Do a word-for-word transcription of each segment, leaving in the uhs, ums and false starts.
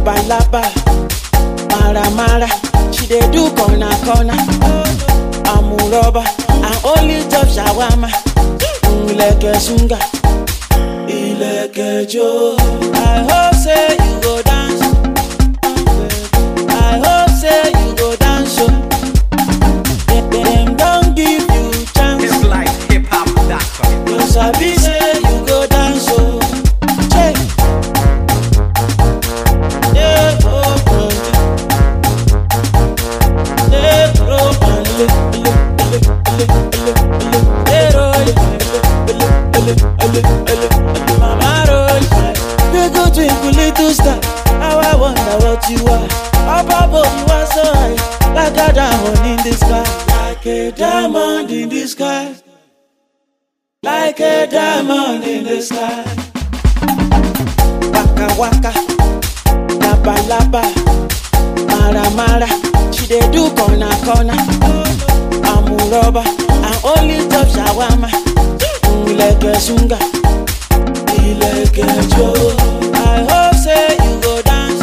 laba laba, mara mara. She dey do corner corner. Amuroba and only top shawarma. Ileke sunga, ileke jo. I hope say you go dance. I hope say you go dance. So them don't give you chance. It's like hip hop dot com. You sabi say you go dance. So check. Yeah, oh, oh, yeah, oh, Mama roll, they go twinkle little star. How I wonder what you are. Up above you are so high, like a diamond in the sky, like a diamond in the sky, like a diamond in the sky. Waka waka, laba laba, mara mara. She dey do corner corner. Amuroba and only top shawarma. Ileke sunga, ileke jo. I hope say you go dance.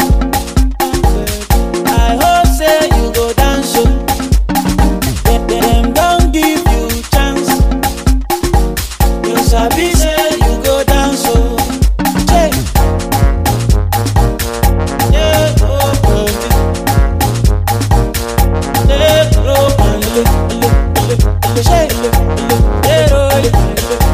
I hope say you go dance. So them don't give you chance. You sabi say you go dance. So check. Yeah, oh, oh, yeah, oh, oh, shake, yeah, oh,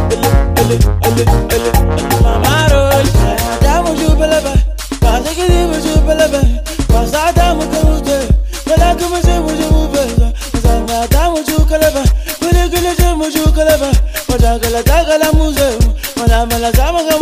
Mama roll, Adamu jubelebe, Pasakidi jubelebe, Pasadamu kamute, Pelakumu jubelebe, Adamu jukelebe, Pulikili jukelebe, Padagala tagala muze, Manamala zamaga